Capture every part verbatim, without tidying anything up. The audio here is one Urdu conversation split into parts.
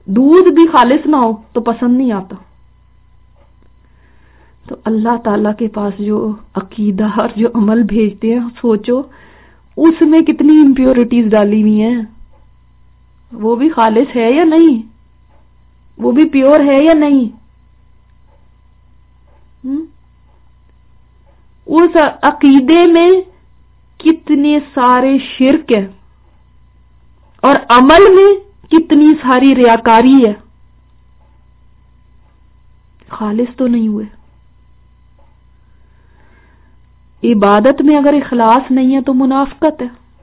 دودھ بھی خالص نہ ہو تو پسند نہیں آتا. تو اللہ تعالیٰ کے پاس جو عقیدہ اور جو عمل بھیجتے ہیں، سوچو اس میں کتنی امپیورٹیز ڈالی ہوئی ہیں. وہ بھی خالص ہے یا نہیں؟ وہ بھی پیور ہے یا نہیں؟ اس عقیدے میں کتنے سارے شرک ہے اور عمل میں کتنی ساری ریاکاری ہے. خالص تو نہیں ہوئے. عبادت میں اگر اخلاص نہیں ہے تو منافقت ہے،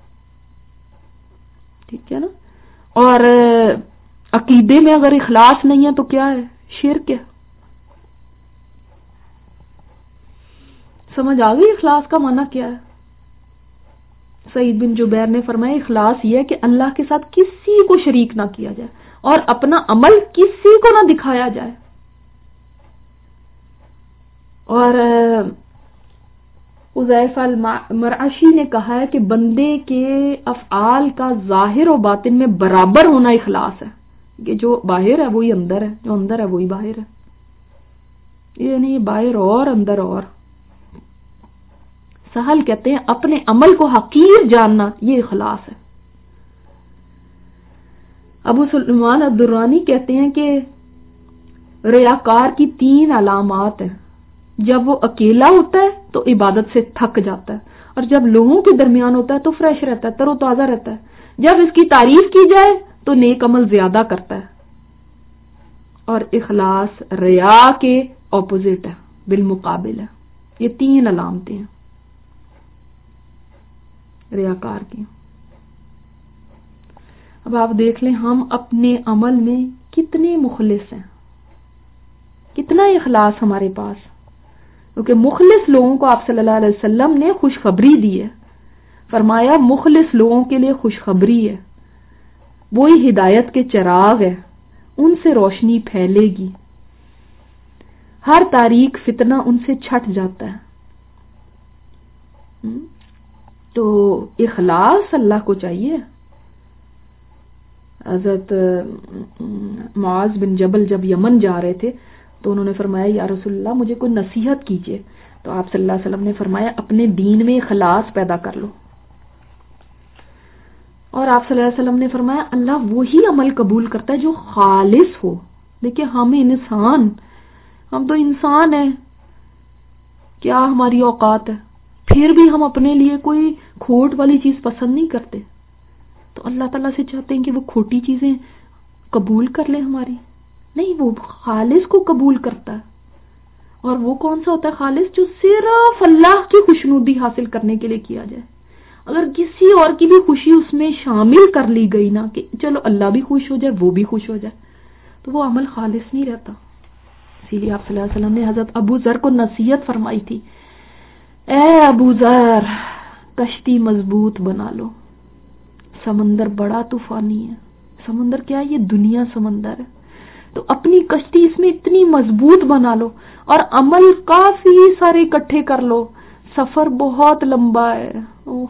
ٹھیک ہے نا. اور عقیدے میں اگر اخلاص نہیں ہے تو کیا ہے؟ شرک ہے. سمجھ آ گئی اخلاص کا معنی کیا ہے؟ سعید بن جبیر نے فرمایا اخلاص یہ ہے کہ اللہ کے ساتھ کسی کو شریک نہ کیا جائے اور اپنا عمل کسی کو نہ دکھایا جائے. اور حذیفہ المرعشی نے کہا ہے کہ بندے کے افعال کا ظاہر و باطن میں برابر ہونا اخلاص ہے، کہ جو باہر ہے وہی اندر ہے، جو اندر ہے وہی باہر ہے. یہ نہیں باہر اور اندر اور. سہل کہتے ہیں اپنے عمل کو حقیر جاننا یہ اخلاص ہے. ابو سلیمان الدرانی کہتے ہیں کہ ریاکار کی تین علامات ہیں. جب وہ اکیلا ہوتا ہے تو عبادت سے تھک جاتا ہے، اور جب لوگوں کے درمیان ہوتا ہے تو فریش رہتا ہے، تر و تازہ رہتا ہے. جب اس کی تعریف کی جائے تو نیک عمل زیادہ کرتا ہے. اور اخلاص ریا کے اپوزٹ ہے، بالمقابل ہے. یہ تین علامتیں ہیں ریاکار کی. اب آپ دیکھ لیں ہم اپنے عمل میں کتنے مخلص ہیں، کتنا اخلاص ہمارے پاس. کیونکہ مخلص لوگوں کو آپ صلی اللہ علیہ وسلم نے خوشخبری دی ہے. فرمایا مخلص لوگوں کے لیے خوشخبری ہے، وہی ہدایت کے چراغ ہے، ان سے روشنی پھیلے گی، ہر تاریک فتنہ ان سے چھٹ جاتا ہے. تو اخلاص اللہ کو چاہیے. حضرت معاذ بن جبل جب یمن جا رہے تھے تو انہوں نے فرمایا یا رسول اللہ مجھے کوئی نصیحت کیجیے. تو آپ صلی اللہ علیہ وسلم نے فرمایا اپنے دین میں اخلاص پیدا کر لو. اور آپ صلی اللہ علیہ وسلم نے فرمایا اللہ وہی عمل قبول کرتا ہے جو خالص ہو. دیکھیے ہم انسان ہم تو انسان ہیں، کیا ہماری اوقات ہے، پھر بھی ہم اپنے لیے کوئی کھوٹ والی چیز پسند نہیں کرتے. تو اللہ تعالیٰ سے چاہتے ہیں کہ وہ کھوٹی چیزیں قبول کر لیں ہماری. نہیں، وہ خالص کو قبول کرتا ہے. اور وہ کون سا ہوتا ہے خالص؟ جو صرف اللہ کی خوشنودی حاصل کرنے کے لیے کیا جائے. اگر کسی اور کی بھی خوشی اس میں شامل کر لی گئی نا کہ چلو اللہ بھی خوش ہو جائے وہ بھی خوش ہو جائے، تو وہ عمل خالص نہیں رہتا. اسی لیے آپ صلی اللہ علیہ وسلم نے حضرت ابو ذر کو نصیحت فرمائی تھی، اے ابو ذر کشتی مضبوط بنا لو، سمندر بڑا طوفانی ہے. سمندر کیا ہے؟ یہ دنیا سمندر ہے. تو اپنی کشتی اس میں اتنی مضبوط بنا لو اور عمل کافی سارے اکٹھے کر لو. سفر بہت لمبا ہے، اوف.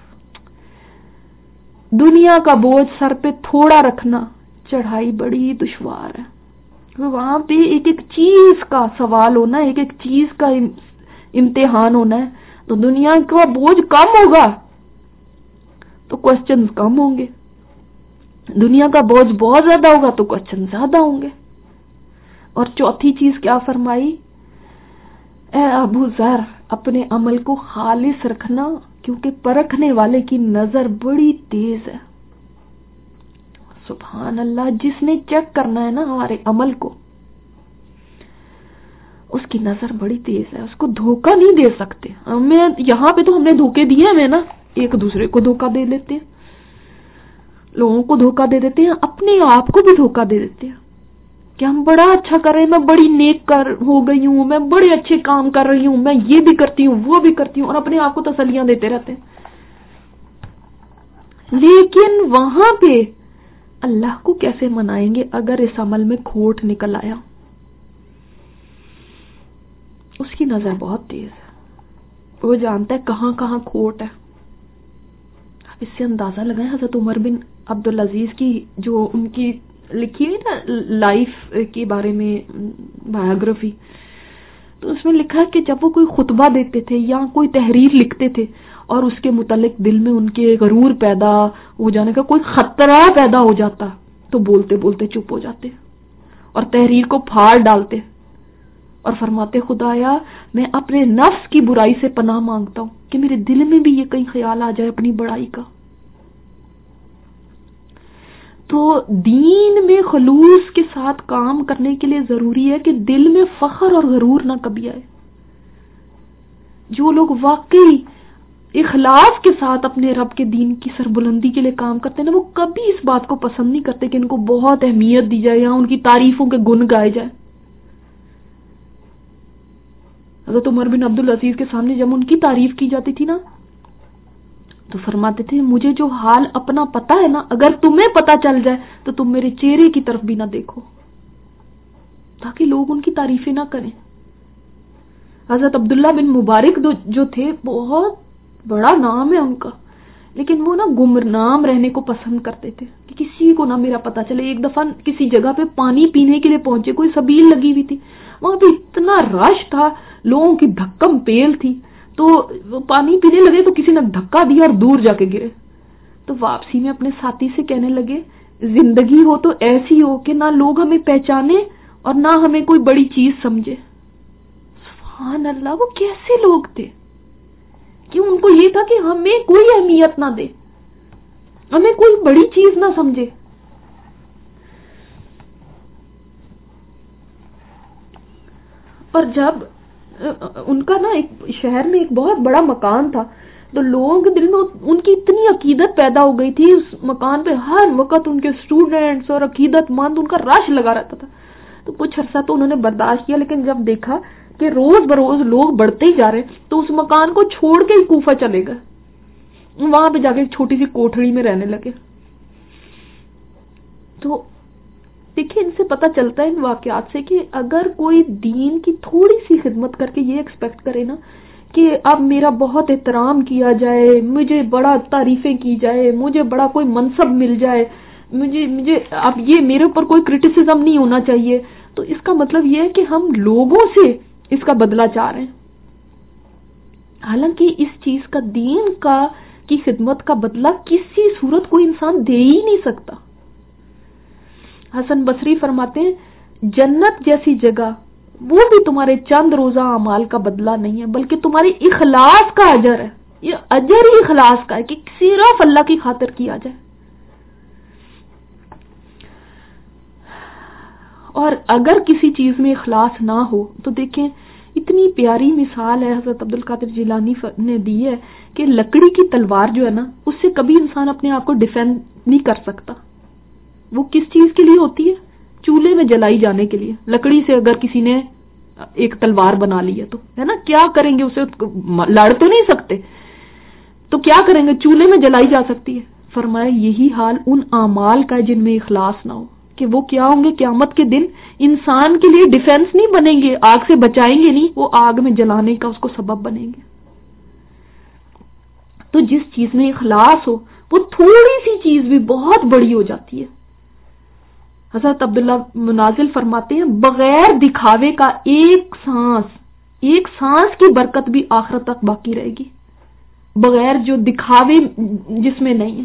دنیا کا بوجھ سر پہ تھوڑا رکھنا، چڑھائی بڑی دشوار ہے. وہاں پہ ایک ایک چیز کا سوال ہونا، ایک ایک چیز کا امتحان ہونا ہے. تو دنیا کا بوجھ کم ہوگا تو کوسچنز کم ہوں گے، دنیا کا بوجھ بہت زیادہ ہوگا تو کوسچن زیادہ ہوں گے. اور چوتھی چیز کیا فرمائی؟ اے ابو ذر اپنے عمل کو خالص رکھنا، کیونکہ پرکھنے والے کی نظر بڑی تیز ہے. سبحان اللہ. جس نے چیک کرنا ہے نا ہمارے عمل کو، اس کی نظر بڑی تیز ہے، اس کو دھوکہ نہیں دے سکتے. ہمیں یہاں پہ تو ہم نے دھوکے دیے ہمیں نا، ایک دوسرے کو دھوکہ دے لیتے ہیں، لوگوں کو دھوکہ دے دیتے ہیں، اپنے آپ کو بھی دھوکہ دے دیتے ہیں کہ ہم بڑا اچھا کر رہے ہیں، میں بڑی نیک کر ہو گئی ہوں، میں بڑے اچھے کام کر رہی ہوں، میں یہ بھی کرتی ہوں وہ بھی کرتی ہوں، اور اپنے آپ کو تسلیاں دیتے رہتے ہیں. لیکن وہاں پہ اللہ کو کیسے منائیں گے اگر اس عمل میں کھوٹ نکل آیا؟ اس کی نظر بہت تیز ہے، وہ جانتا ہے کہاں کہاں کھوٹ ہے. آپ اس سے اندازہ لگائیں حضرت عمر بن عبدالعزیز کی جو ان کی لکھی ہوئی نا لائف کے بارے میں بایوگرافی، تو اس میں لکھا ہے کہ جب وہ کوئی خطبہ دیتے تھے یا کوئی تحریر لکھتے تھے اور اس کے متعلق دل میں ان کے غرور پیدا ہو جانے کا کوئی خطرہ پیدا ہو جاتا تو بولتے بولتے چپ ہو جاتے اور تحریر کو پھاڑ ڈالتے اور فرماتے خدایا میں اپنے نفس کی برائی سے پناہ مانگتا ہوں کہ میرے دل میں بھی یہ کہیں خیال آ جائے اپنی بڑائی کا. تو دین میں خلوص کے ساتھ کام کرنے کے لیے ضروری ہے کہ دل میں فخر اور غرور نہ کبھی آئے. جو لوگ واقعی اخلاص کے ساتھ اپنے رب کے دین کی سربلندی کے لیے کام کرتے ہیں نا، وہ کبھی اس بات کو پسند نہیں کرتے کہ ان کو بہت اہمیت دی جائے یا ان کی تعریفوں کے گن گائے جائے. حضرت عمر بن عبد العزیز کے سامنے جب ان کی تعریف کی جاتی تھی نا تو فرماتے تھے مجھے جو حال اپنا پتا ہے نا، اگر تمہیں پتا چل جائے تو تم میرے چہرے کی طرف بھی نہ دیکھو، تاکہ لوگ ان کی تعریفیں نہ کریں. حضرت عبداللہ بن مبارک جو تھے، بہت بڑا نام ہے ان کا، لیکن وہ نا گمنام رہنے کو پسند کرتے تھے کہ کسی کو نہ میرا پتا چلے. ایک دفعہ کسی جگہ پہ پانی پینے کے لیے پہنچے، کوئی سبیل لگی ہوئی تھی، وہاں پہ اتنا رش تھا، لوگوں کی دھکم پیل تھی، تو وہ پانی پینے لگے تو کسی نے دھکا دیا اور دور جا کے گرے. تو واپسی میں اپنے ساتھی سے کہنے لگے زندگی ہو تو ایسی ہو کہ نہ لوگ ہمیں پہچانے اور نہ ہمیں کوئی بڑی چیز سمجھے. سبحان اللہ، وہ کیسے لوگ تھے کہ ان کو یہ تھا کہ ہمیں کوئی اہمیت نہ دے، ہمیں کوئی بڑی چیز نہ سمجھے. اور جب ان کا نا ایک شہر میں ایک بہت بڑا مکان تھا تو لوگوں کے دل میں ان کی اتنی عقیدت پیدا ہو گئی تھی، اس مکان پہ ہر وقت ان کے اسٹوڈینٹس اور عقیدت مند ان کا رش لگا رہتا تھا. تو کچھ عرصہ تو انہوں نے برداشت کیا، لیکن جب دیکھا کہ روز بروز لوگ بڑھتے ہی جا رہے تو اس مکان کو چھوڑ کے ہی کوفہ چلے گئے، وہاں پہ جا کے ایک چھوٹی سی کوٹھڑی میں رہنے لگے. تو دیکھیں، ان سے پتہ چلتا ہے ان واقعات سے کہ اگر کوئی دین کی تھوڑی سی خدمت کر کے یہ ایکسپیکٹ کرے نا کہ اب میرا بہت احترام کیا جائے، مجھے بڑا تعریفیں کی جائے، مجھے بڑا کوئی منصب مل جائے، مجھے مجھے اب یہ میرے اوپر کوئی کرٹیسزم نہیں ہونا چاہیے، تو اس کا مطلب یہ ہے کہ ہم لوگوں سے اس کا بدلہ چاہ رہے ہیں. حالانکہ اس چیز کا دین کا کی خدمت کا بدلہ کسی صورت کوئی انسان دے ہی نہیں سکتا. حسن بصری فرماتے ہیں جنت جیسی جگہ وہ بھی تمہارے چند روزہ اعمال کا بدلہ نہیں ہے، بلکہ تمہاری اخلاص کا اجر ہے. یہ اجر ہی اخلاص کا ہے کہ صرف اللہ کی خاطر کیا جائے. اور اگر کسی چیز میں اخلاص نہ ہو تو دیکھیں اتنی پیاری مثال ہے حضرت عبد القادر جیلانی نے دی ہے کہ لکڑی کی تلوار جو ہے نا، اس سے کبھی انسان اپنے آپ کو ڈیفینڈ نہیں کر سکتا. وہ کس چیز کے لیے ہوتی ہے؟ چولہے میں جلائی جانے کے لیے. لکڑی سے اگر کسی نے ایک تلوار بنا لی ہے تو ہے نا، کیا کریں گے؟ اسے لڑ تو نہیں سکتے، تو کیا کریں گے؟ چولہے میں جلائی جا سکتی ہے. فرمایا یہی حال ان اعمال کا ہے جن میں اخلاص نہ ہو، کہ وہ کیا ہوں گے قیامت کے دن انسان کے لیے ڈیفینس نہیں بنیں گے، آگ سے بچائیں گے نہیں، وہ آگ میں جلانے کا اس کو سبب بنیں گے. تو جس چیز میں اخلاص ہو وہ تھوڑی سی چیز بھی بہت بڑی ہو جاتی ہے. حضرت عبداللہ منازل فرماتے ہیں بغیر دکھاوے کا ایک سانس ایک سانس کی برکت بھی آخرت تک باقی رہے گی، بغیر جو دکھاوے جس میں نہیں ہے.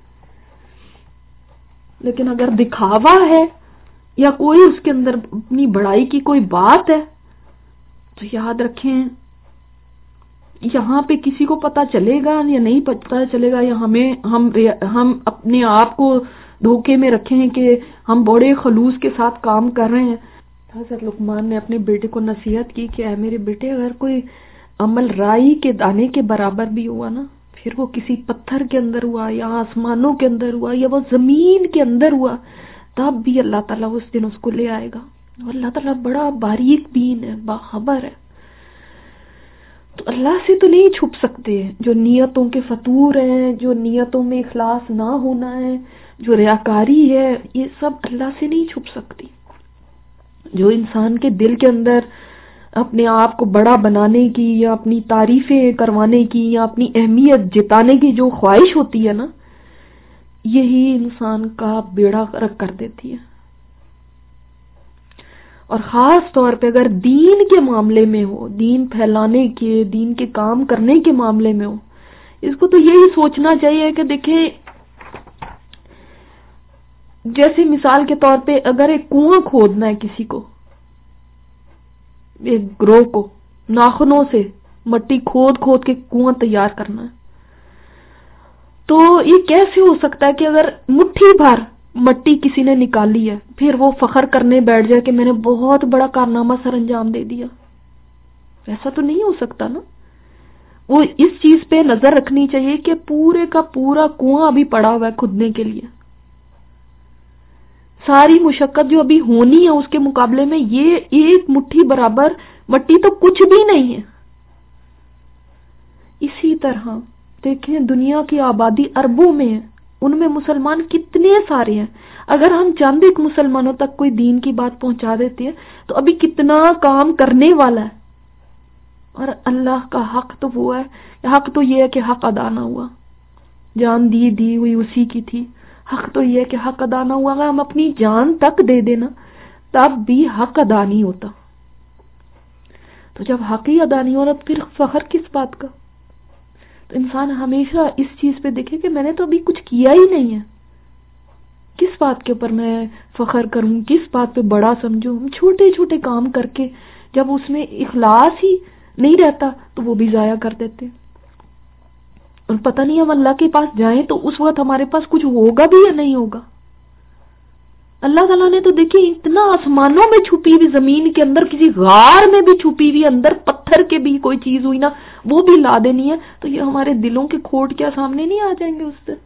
لیکن اگر دکھاوا ہے یا کوئی اس کے اندر اپنی بڑائی کی کوئی بات ہے تو یاد رکھیں یہاں پہ کسی کو پتا چلے گا یا نہیں پتا چلے گا، یا ہمیں ہم ہم اپنے آپ کو دھوکے میں رکھیں کہ ہم بڑے خلوص کے ساتھ کام کر رہے ہیں. حضرت لقمان نے اپنے بیٹے کو نصیحت کی کہ اے میرے بیٹے، اگر کوئی عمل رائی کے دانے کے برابر بھی ہوا نا، پھر وہ کسی پتھر کے اندر ہوا یا آسمانوں کے اندر ہوا یا وہ زمین کے اندر ہوا، تب بھی اللہ تعالیٰ اس دن اس کو لے آئے گا. اور اللہ تعالیٰ بڑا باریک بین ہے، باخبر ہے. تو اللہ سے تو نہیں چھپ سکتے. جو نیتوں کے فطور ہیں، جو نیتوں میں اخلاص نہ ہونا ہے، جو ریاکاری ہے، یہ سب اللہ سے نہیں چھپ سکتی. جو انسان کے دل کے اندر اپنے آپ کو بڑا بنانے کی یا اپنی تعریفیں کروانے کی یا اپنی اہمیت جتانے کی جو خواہش ہوتی ہے نا، یہی انسان کا بیڑا غرق کر دیتی ہے. اور خاص طور پہ اگر دین کے معاملے میں ہو، دین پھیلانے کے، دین کے کام کرنے کے معاملے میں ہو، اس کو تو یہی سوچنا چاہیے کہ دیکھیں، جیسے مثال کے طور پہ اگر ایک کنواں کھودنا ہے کسی کو، ایک گروہ کو ناخنوں سے مٹی کھود کھود کے کنواں تیار کرنا ہے، تو یہ کیسے ہو سکتا ہے کہ اگر مٹھی بھر مٹی کسی نے نکالی ہے پھر وہ فخر کرنے بیٹھ جائے کہ میں نے بہت بڑا کارنامہ سر انجام دے دیا؟ ایسا تو نہیں ہو سکتا نا۔ وہ اس چیز پہ نظر رکھنی چاہیے کہ پورے کا پورا کنواں ابھی پڑا ہوا ہے کھودنے کے لیے، ساری مشقت جو ابھی ہونی ہے اس کے مقابلے میں یہ ایک مٹھی برابر مٹی تو کچھ بھی نہیں ہے۔ اسی طرح دیکھیں دنیا کی آبادی اربوں میں ہے، ان میں مسلمان کتنے سارے ہیں، اگر ہم چند ایک مسلمانوں تک کوئی دین کی بات پہنچا دیتے ہیں تو ابھی کتنا کام کرنے والا ہے۔ اور اللہ کا حق تو وہ ہے، حق تو یہ ہے کہ حق ادا نہ ہوا، جان دی دی ہوئی اسی کی تھی، حق تو یہ ہے کہ حق ادا نہ ہوا، اگر ہم اپنی جان تک دے دینا تب بھی حق ادا نہیں ہوتا، تو جب حق ہی ادا نہیں ہو رہا تو پھر فخر کس بات کا؟ تو انسان ہمیشہ اس چیز پہ دیکھے کہ میں نے تو ابھی کچھ کیا ہی نہیں ہے، کس بات کے اوپر میں فخر کروں، کس بات پہ بڑا سمجھوں۔ چھوٹے چھوٹے کام کر کے جب اس میں اخلاص ہی نہیں رہتا تو وہ بھی ضائع کر دیتے، اور پتہ نہیں ہم اللہ کے پاس جائیں تو اس وقت ہمارے پاس کچھ ہوگا بھی یا نہیں ہوگا۔ اللہ تعالیٰ نے تو دیکھیں اتنا آسمانوں میں چھپی ہوئی، زمین کے اندر کسی غار میں بھی چھپی ہوئی، اندر پتھر کے بھی کوئی چیز ہوئی نا وہ بھی لا دینی ہے، تو یہ ہمارے دلوں کے کھوٹ کیا سامنے نہیں آ جائیں گے اس دن؟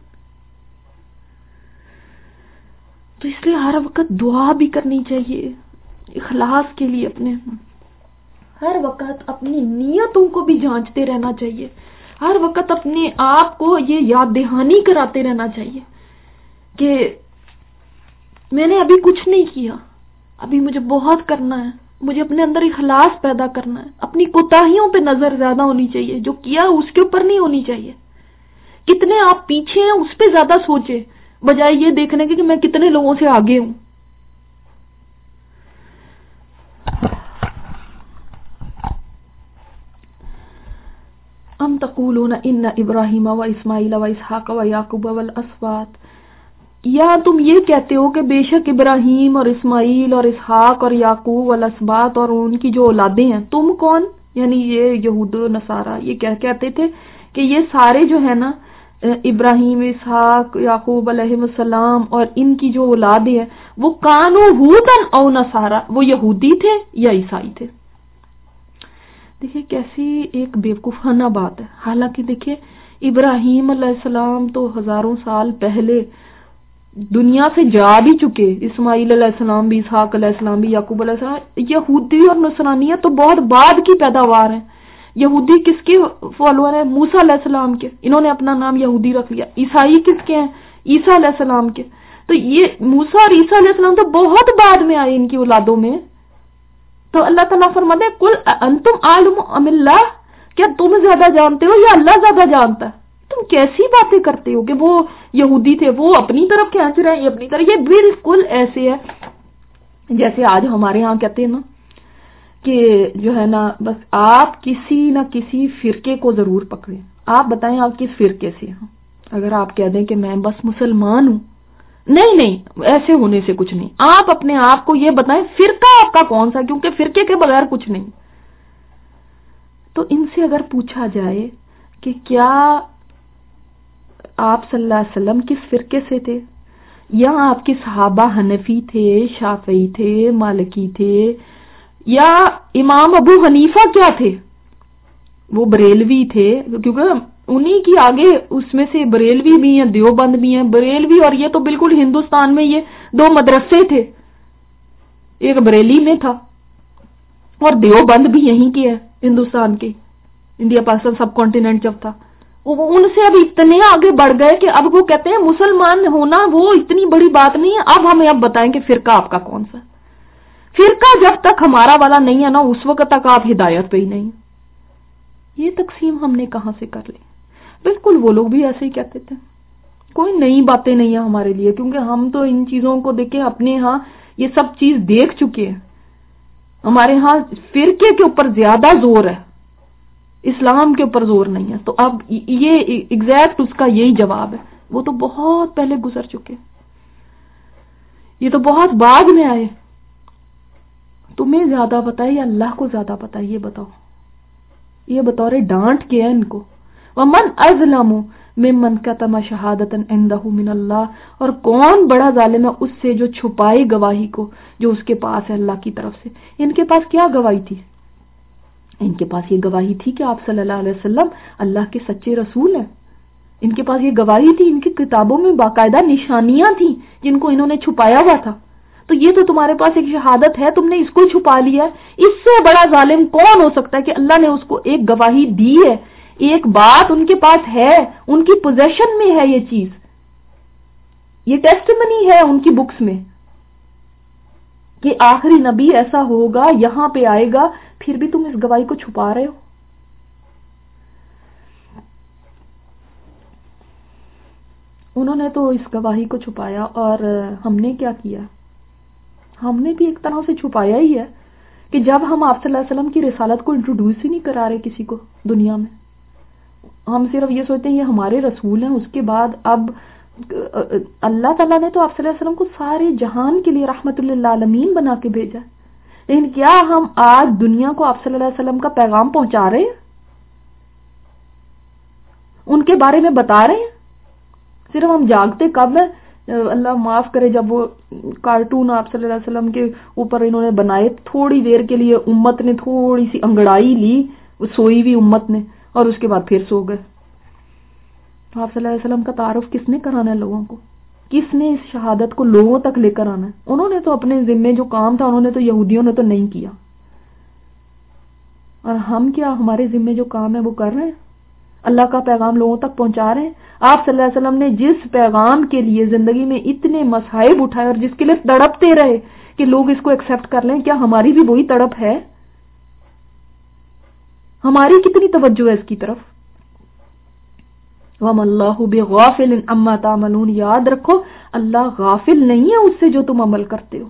تو اس لیے ہر وقت دعا بھی کرنی چاہیے اخلاص کے لیے، اپنے ہر وقت اپنی نیتوں کو بھی جانچتے رہنا چاہیے، ہر وقت اپنے آپ کو یہ یاد دہانی کراتے رہنا چاہیے کہ میں نے ابھی کچھ نہیں کیا، ابھی مجھے بہت کرنا ہے، مجھے اپنے اندر اخلاص پیدا کرنا ہے، اپنی کوتاہیوں پہ نظر زیادہ ہونی چاہیے، جو کیا اس کے اوپر نہیں ہونی چاہیے، کتنے آپ پیچھے ہیں اس پہ زیادہ سوچے بجائے یہ دیکھنے کے کہ میں کتنے لوگوں سے آگے ہوں۔ ام تقولون ان ابراہیم و اسماعیل و اسحاق و یعقوب والاسباط، یا تم یہ کہتے ہو کہ بے شک ابراہیم اور اسماعیل اور اسحاق اور یعقوب والاسباط اور ان کی جو اولادیں ہیں، تم کون؟ یعنی یہ یہود و نصارہ یہ کیا کہتے تھے کہ یہ سارے جو ہے نا ابراہیم، اسحاق، یعقوب علیہ السلام اور ان کی جو اولادیں ہیں وہ کانو ہودن او نصارہ، وہ یہودی تھے یا عیسائی تھے۔ دیکھیں کیسی ایک بیوقوفانہ بات ہے، حالانکہ دیکھیں ابراہیم علیہ السلام تو ہزاروں سال پہلے دنیا سے جا بھی چکے، اسماعیل علیہ السلام بھی، اسحاق علیہ السلام بھی، یعقوب علیہ السلام۔ یہودی اور نصرانیت تو بہت بعد کی پیداوار ہیں۔ یہودی کس کے فالوور ہیں؟ موسیٰ علیہ السلام کے، انہوں نے اپنا نام یہودی رکھ لیا۔ عیسائی کس کے ہیں؟ عیسیٰ علیہ السلام کے۔ تو یہ موسیٰ اور عیسیٰ علیہ السلام تو بہت بعد میں آئے ان کی اولادوں میں۔ تو اللہ تعالیٰ فرماتے ہیں قل انتم عالم ام اللہ، کیا تم زیادہ جانتے ہو یا اللہ زیادہ جانتا ہے؟ تم کیسی باتیں کرتے ہو کہ وہ یہودی تھے، وہ اپنی طرف کھینچ رہے ہیں، یہ اپنی طرف۔ یہ بالکل ایسے ہے جیسے آج ہمارے ہاں کہتے ہیں نا کہ جو ہے نا بس آپ کسی نہ کسی فرقے کو ضرور پکڑیں، آپ بتائیں آپ کس فرقے سے ہیں۔ اگر آپ کہہ دیں کہ میں بس مسلمان ہوں، نہیں نہیں ایسے ہونے سے کچھ نہیں، آپ اپنے آپ کو یہ بتائیں فرقہ آپ کا کون سا، کیونکہ فرقے کے بغیر کچھ نہیں۔ تو ان سے اگر پوچھا جائے کہ کیا آپ صلی اللہ علیہ وسلم کس فرقے سے تھے، یا آپ کے صحابہ حنفی تھے، شافعی تھے، مالکی تھے، یا امام ابو حنیفہ کیا تھے، وہ بریلوی تھے، کیونکہ انہی کی آگے اس میں سے بریلوی بھی ہیں، دیوبند بھی ہیں۔ بریلوی اور یہ تو بالکل ہندوستان میں یہ دو مدرسے تھے، ایک بریلی میں تھا اور دیوبند بھی یہیں کی ہے، ہندوستان کے، انڈیا پاکستان سب کانٹیننٹ جب تھا۔ ان سے اب اتنے آگے بڑھ گئے کہ اب وہ کہتے ہیں مسلمان ہونا وہ اتنی بڑی بات نہیں ہے، اب ہمیں اب بتائیں کہ فرقہ آپ کا کون سا۔ فرقہ جب تک ہمارا والا نہیں ہے نا اس وقت تک آپ ہدایت پہ ہی نہیں۔ یہ تقسیم ہم نے کہاں سے کر لی؟ بالکل وہ لوگ بھی ایسے ہی کہتے تھے، کوئی نئی باتیں نہیں ہیں ہمارے لیے، کیونکہ ہم تو ان چیزوں کو دیکھیں اپنے ہاں یہ سب چیز دیکھ چکے ہیں۔ ہمارے ہاں فرقے کے اوپر زیادہ زور ہے، اسلام کے اوپر زور نہیں ہے. تو اب یہ ایگزیکٹ اس کا یہی جواب ہے. وہ تو بہت پہلے گزر چکے، یہ تو بہت بعد میں آئے. تمہیں زیادہ پتا ہے یا اللہ کو زیادہ پتا ہے؟ یہ بتاؤ. یہ بطور ڈانٹ کے ہے ان کو. ومن اظلم ممن کتم شہادۃ عندہ من اللہ، اور کون بڑا ظالم ہے اس سے جو چھپائے گواہی کو جو اس کے پاس ہے اللہ کی طرف سے. ان کے پاس کیا گواہی تھی؟ ان کے پاس یہ گواہی تھی کہ آپ صلی اللہ علیہ وسلم اللہ کے سچے رسول ہیں. ان کے پاس یہ گواہی تھی، ان کی کتابوں میں باقاعدہ نشانیاں تھیں جن کو انہوں نے چھپایا ہوا تھا. تو یہ تو تمہارے پاس ایک شہادت ہے، تم نے اس کو چھپا لیا. اس سے بڑا ظالم کون ہو سکتا ہے کہ اللہ نے اس کو ایک گواہی دی ہے، ایک بات ان کے پاس ہے، ان کی پوزیشن میں ہے یہ چیز، یہ ٹیسٹمنی ہے ان کی بکس میں کہ آخری نبی ایسا ہوگا، یہاں پہ آئے گا، پھر بھی تم اس گواہی کو چھپا رہے ہو. انہوں نے تو اس گواہی کو چھپایا، اور ہم نے کیا کیا؟ ہم نے بھی ایک طرح سے چھپایا ہی ہے کہ جب ہم آپ صلی اللہ علیہ وسلم کی رسالت کو انٹروڈیوس ہی نہیں کرا رہے کسی کو دنیا میں، ہم صرف یہ سوچتے ہیں یہ ہمارے رسول ہیں. اس کے بعد اب اللہ تعالیٰ نے تو آپ صلی اللہ علیہ وسلم کو سارے جہان کے لیے رحمت للعالمین بنا کے بھیجا، لیکن کیا ہم آج دنیا کو آپ صلی اللہ علیہ وسلم کا پیغام پہنچا رہے ہیں؟ ان کے بارے میں بتا رہے ہیں؟ صرف ہم جاگتے کب ہیں؟ اللہ معاف کرے جب وہ کارٹون آپ صلی اللہ علیہ وسلم کے اوپر انہوں نے بنائے، تھوڑی دیر کے لیے امت نے تھوڑی سی انگڑائی لی، وہ سوئی ہوئی امت نے، اور اس کے بعد پھر سو گئے. تو آپ صلی اللہ علیہ وسلم کا تعارف کس نے کرانا ہے لوگوں کو؟ کس نے اس شہادت کو لوگوں تک لے کر آنا ہے؟ انہوں نے تو اپنے ذمے جو کام تھا انہوں نے تو، یہودیوں نے تو نہیں کیا. اور ہم کیا، ہمارے ذمے جو کام ہے وہ کر رہے ہیں، اللہ کا پیغام لوگوں تک پہنچا رہے ہیں. آپ صلی اللہ علیہ وسلم نے جس پیغام کے لیے زندگی میں اتنے مصائب اٹھائے اور جس کے لیے تڑپتے رہے کہ لوگ اس کو ایکسپٹ کر لیں، کیا ہماری بھی وہی تڑپ ہے؟ ہماری کتنی توجہ ہے اس کی طرف؟ وَمَا اللَّهُ بِغَافِلٍ عَمَّا تَعْمَلُونَ. یاد رکھو اللہ غافل نہیں ہے اس سے جو تم عمل کرتے ہو.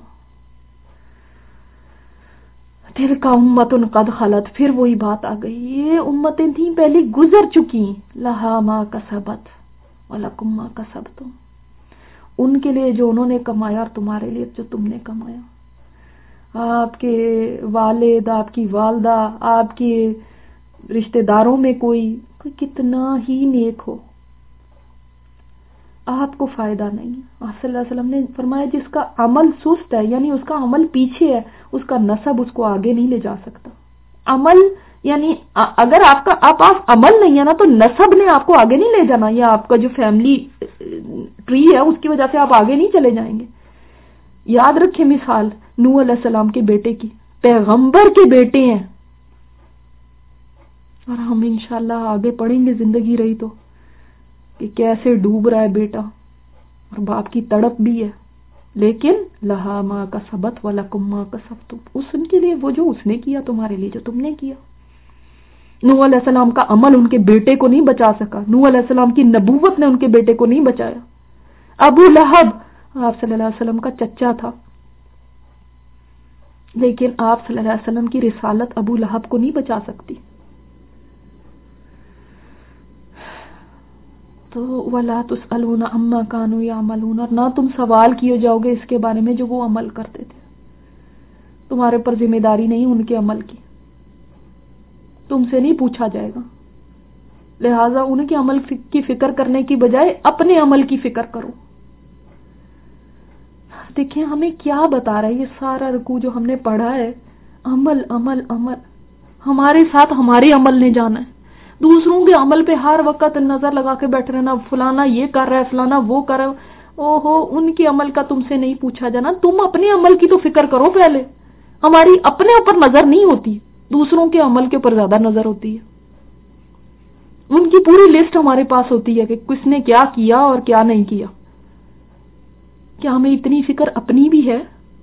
تِلْكَ أُمَّةٌ قَدْ خَلَتْ. پھر وہی بات آ گئی، یہ امتیں تھیں پہلے گزر چکی، لَهَا مَا كَسَبَتْ وَلَكُمْ مَا كَسَبْتُمْ. ان کے لیے جو انہوں نے کمایا اور تمہارے لیے جو تم نے کمایا. آپ کے والد، آپ کی والدہ، آپ کے رشتہ داروں میں کوئی کوئی کتنا ہی نیک ہو، آپ کو فائدہ نہیں. آپ صلی اللہ علیہ وسلم نے فرمایا جس کا عمل سست ہے، یعنی اس کا عمل پیچھے ہے، اس کا نسب اس کو آگے نہیں لے جا سکتا. عمل یعنی اگر آپ کا آپ آپ عمل نہیں ہے نا، تو نسب نے آپ کو آگے نہیں لے جانا، یا آپ کا جو فیملی ٹری ہے اس کی وجہ سے آپ آگے نہیں چلے جائیں گے. یاد رکھیں مثال نوح علیہ السلام کے بیٹے کی، پیغمبر کے بیٹے ہیں، اور ہم انشاءاللہ آگے پڑھیں گے زندگی رہی تو کہ کیسے ڈوب رہا ہے بیٹا، اور باپ کی تڑپ بھی ہے. لیکن لہا ما کسبت ولکم ما کسبتم. اس ان کے لیے وہ جو اس نے کیا، تمہارے لیے جو تم نے کیا. نوح علیہ السلام کا عمل ان کے بیٹے کو نہیں بچا سکا، نوح علیہ السلام کی نبوت نے ان کے بیٹے کو نہیں بچایا. ابو لہب آپ صلی اللہ علیہ وسلم کا چچا تھا، لیکن آپ صلی اللہ علیہ وسلم کی رسالت ابو لہب کو نہیں بچا سکتی. تو وَلَا تُسْأَلُونَ عَمَّا كَانُوا يَعْمَلُونَ. اور نہ تم سوال کیے جاؤ گے اس کے بارے میں جو وہ عمل کرتے تھے. تمہارے پر ذمہ داری نہیں ان کے عمل کی، تم سے نہیں پوچھا جائے گا. لہٰذا ان کے عمل کی فکر کرنے کی بجائے اپنے عمل کی فکر کرو. دیکھیں ہمیں کیا بتا رہا ہے یہ سارا رکوع جو ہم نے پڑھا ہے، عمل عمل عمل. ہمارے ساتھ ہمارے عمل نے جانا ہے، دوسروں کے عمل پہ ہر وقت نظر لگا کے بیٹھ رہنا، فلانا یہ کر رہا ہے، فلانا وہ کر رہا ہے. او ہو، ان کے عمل کا تم سے نہیں پوچھا جانا، تم اپنے عمل کی تو فکر کرو پہلے. ہماری اپنے اوپر نظر نہیں ہوتی، دوسروں کے عمل کے اوپر زیادہ نظر ہوتی ہے. ان کی پوری لسٹ ہمارے پاس ہوتی ہے کہ کس نے کیا کیا اور کیا نہیں کیا. کیا ہمیں اتنی فکر اپنی بھی ہے؟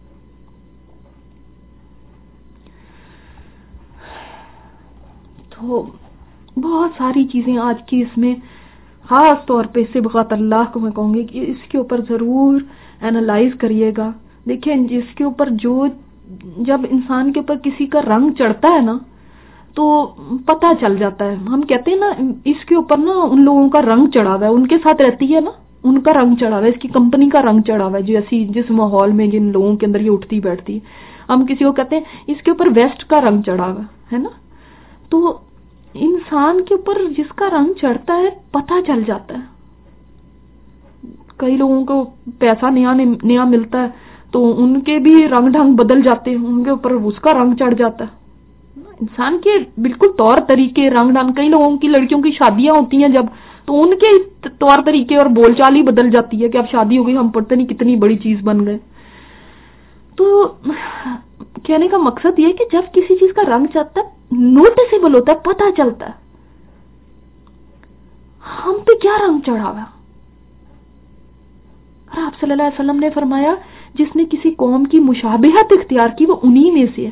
تو بہت ساری چیزیں آج کی اس میں، خاص طور پہ صبغت اللہ کو میں کہوں گی کہ اس کے اوپر ضرور اینالائز کریے گا. دیکھیں جس کے اوپر جو جب انسان کے اوپر کسی کا رنگ چڑھتا ہے نا تو پتہ چل جاتا ہے. ہم کہتے ہیں نا اس کے اوپر نا ان لوگوں کا رنگ چڑھا ہوا ہے, ان کے ساتھ رہتی ہے نا, ان کا رنگ چڑھا ہوا ہے, اس کی کمپنی کا رنگ چڑھا ہوا ہے, جیسی جس ماحول میں جن لوگوں کے اندر یہ اٹھتی بیٹھتی ہے. ہم کسی کو کہتے ہیں اس کے اوپر ویسٹ کا رنگ چڑھا ہوا ہے نا. تو انسان کے اوپر جس کا رنگ چڑھتا ہے پتہ چل جاتا ہے. کئی لوگوں کو پیسہ نیا نیا ملتا ہے تو ان کے بھی رنگ ڈھنگ بدل جاتے ہیں, ان کے اوپر اس کا رنگ چڑھ جاتا ہے. انسان کے بالکل طور طریقے رنگ ڈھنگ, کئی لوگوں کی لڑکیوں کی شادیاں ہوتی ہیں جب تو ان کے طور طریقے اور بول چال ہی بدل جاتی ہے کہ اب شادی ہو گئی, ہم پتہ نہیں کتنی بڑی چیز بن گئے. تو کہنے کا مقصد یہ کہ جب کسی چیز کا رنگ چڑھتا ہے نوٹسیبل ہوتا ہے, پتہ چلتا ہے ہم پہ کیا رنگ چڑھا ہوا. اور آپ صلی اللہ علیہ وسلم نے فرمایا جس نے کسی قوم کی مشابہت اختیار کی وہ انہی میں سے ہے.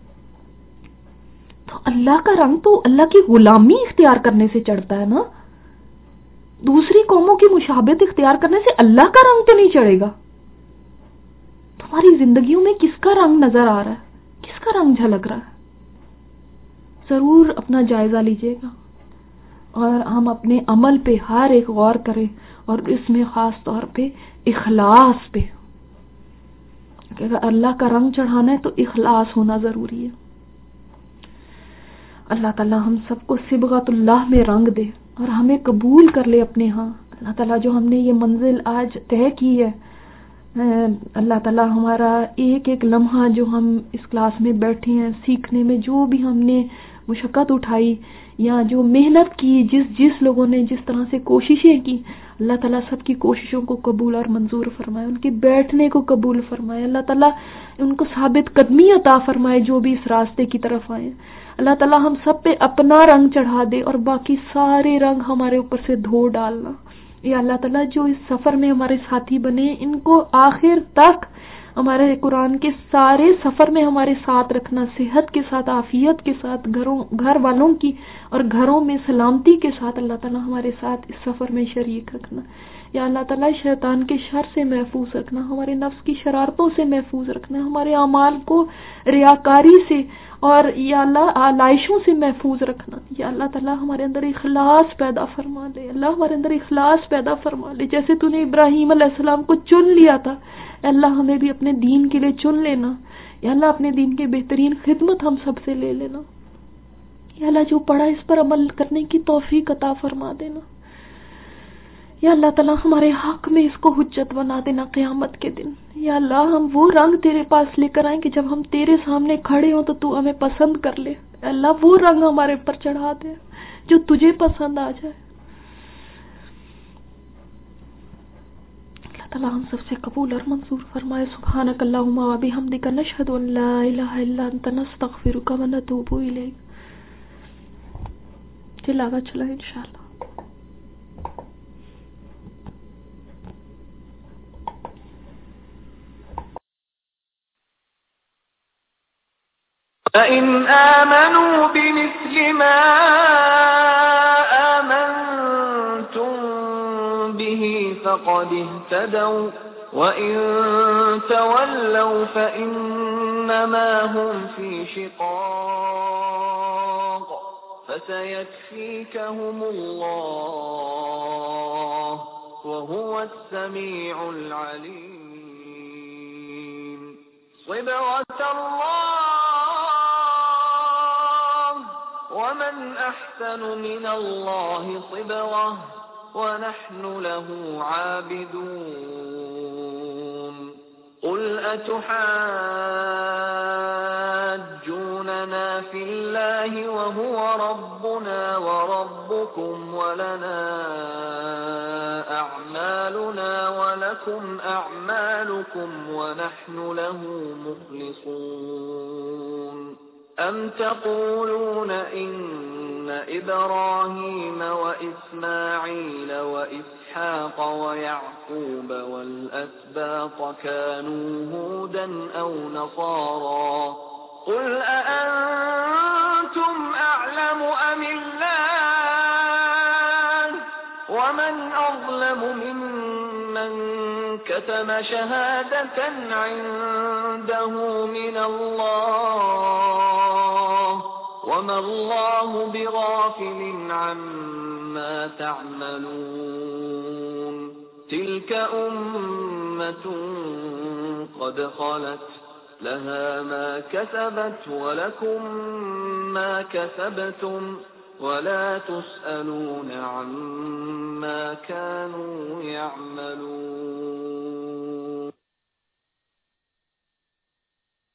تو اللہ کا رنگ تو اللہ کی غلامی اختیار کرنے سے چڑھتا ہے نا. دوسری قوموں کی مشابہت اختیار کرنے سے اللہ کا رنگ تو نہیں چڑھے گا. تمہاری زندگیوں میں کس کا رنگ نظر آ رہا ہے, کس کا رنگ جھلک رہا ہے؟ ضرور اپنا جائزہ لیجئے گا اور ہم اپنے عمل پہ ہر ایک غور کریں, اور اس میں خاص طور پہ اخلاص پہ. کہ اگر اللہ کا رنگ چڑھانا ہے تو اخلاص ہونا ضروری ہے. اللہ تعالی ہم سب کو صبغۃ اللہ میں رنگ دے اور ہمیں قبول کر لے اپنے ہاں. اللہ تعالی جو ہم نے یہ منزل آج طے کی ہے, اللہ تعالی ہمارا ایک ایک لمحہ جو ہم اس کلاس میں بیٹھے ہیں سیکھنے میں, جو بھی ہم نے مشقت اٹھائی یا جو محنت کی, جس جس لوگوں نے جس طرح سے کوششیں کی, اللہ تعالیٰ سب کی کوششوں کو قبول اور منظور فرمائے, ان کے بیٹھنے کو قبول فرمائے. اللہ تعالیٰ ان کو ثابت قدمی عطا فرمائے جو بھی اس راستے کی طرف آئے. اللہ تعالیٰ ہم سب پہ اپنا رنگ چڑھا دے اور باقی سارے رنگ ہمارے اوپر سے دھو ڈالنا. یا اللہ تعالیٰ جو اس سفر میں ہمارے ساتھی بنے ان کو آخر تک ہمارے قرآن کے سارے سفر میں ہمارے ساتھ رکھنا, صحت کے ساتھ, عافیت کے ساتھ, گھروں گھر والوں کی اور گھروں میں سلامتی کے ساتھ اللہ تعالیٰ ہمارے ساتھ اس سفر میں شریک رکھنا. یا اللہ تعالیٰ شیطان کے شر سے محفوظ رکھنا, ہمارے نفس کی شرارتوں سے محفوظ رکھنا, ہمارے اعمال کو ریاکاری سے اور یا اللہ آلائشوں سے محفوظ رکھنا. یا اللہ تعالیٰ ہمارے اندر اخلاص پیدا فرما دے, اللہ ہمارے اندر اخلاص پیدا فرما دے. جیسے تو نے ابراہیم علیہ السلام کو چن لیا تھا, اللہ ہمیں بھی اپنے دین کے لیے چن لینا. یا اللہ اپنے دین کے بہترین خدمت ہم سب سے لے لینا. یا اللہ جو پڑھا اس پر عمل کرنے کی توفیق عطا فرما دینا. یا اللہ تعالیٰ ہمارے حق میں اس کو حجت بنا دینا قیامت کے دن. یا اللہ ہم وہ رنگ تیرے پاس لے کر آئیں کہ جب ہم تیرے سامنے کھڑے ہوں تو تو ہمیں پسند کر لے. اللہ وہ رنگ ہمارے اوپر چڑھا دے جو تجھے پسند آ جائے. اللہ تعالیٰ ہم سب سے قبول اور منظور فرمائے. سبحانک اللہم و بحمدک نشہد ان لا الہ الا انت نستغفرک و نتوب الیک. تلاوت چلائیں انشاءاللہ. فَإِنْ آمَنُوا بِمِثْلِ مَا آمَنْتُمْ بِهِ فَقَدِ اهْتَدَوْا وَإِنْ تَوَلَّوْا فَإِنَّمَا هُمْ فِي شِقَاقٍ فَسَيَكْفِيكَهُمُ اللَّهُ وَهُوَ السَّمِيعُ الْعَلِيمُ. صِبْغَةَ اللَّهِ ومن أحسن من الله صبغة ونحن له عابدون. قل أتحاجوننا في الله وهو ربنا وربكم ولنا أعمالنا ولكم أعمالكم ونحن له مخلصون. أم تقولون إن إبراهيم وإسماعيل وإسحاق ويعقوب والأسباط كانوا هودا أو نصارى قل أأنتم أعلم أم الله ومن أظلم ممن كتم شهادة عند عنده من الله وما الله بغافل عما تعملون تلك أمة قد خلت لها ما كسبت ولكم ما كسبتم ولا تسألون عما كانوا يعملون